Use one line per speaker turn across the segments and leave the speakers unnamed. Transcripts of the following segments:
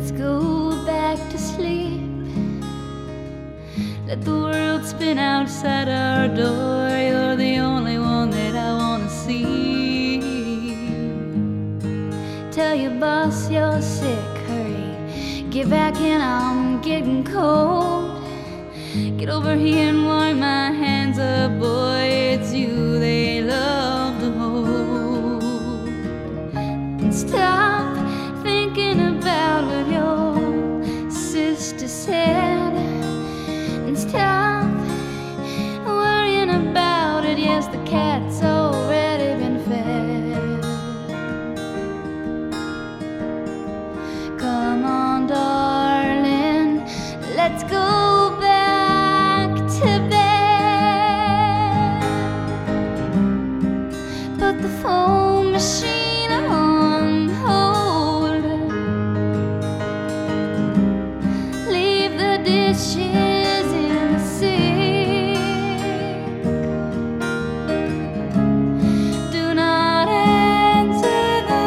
Let's go back to sleep. Let the world spin outside our door. You're the only one that I wanna see. Tell your boss you're sick, hurry, get back in, I'm getting cold. Get over here and warm my hands up, boy, it's you they love to hold. And stop thinking about what your sister said, and stop worrying about it. Yes, the cat's already been fed. Come on, darling, let's go back to bed. Put the phone machine on hold. Leave the dishes in the sink. Do not answer the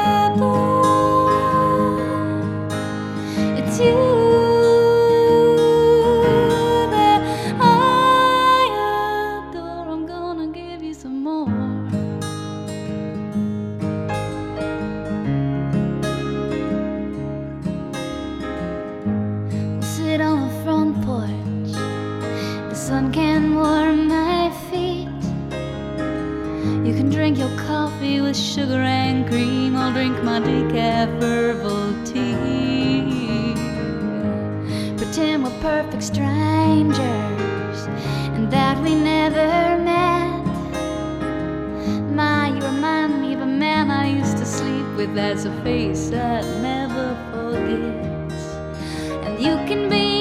door. It's you that I adore. I'm gonna give you some more. Sit on the front porch, the sun can warm my feet. You can drink your coffee with sugar and cream. I'll drink my decaf herbal tea. Pretend we're perfect strangers and that we never met. My, you remind me of a man I used to sleep with. That's a face I'd never forget. And you can be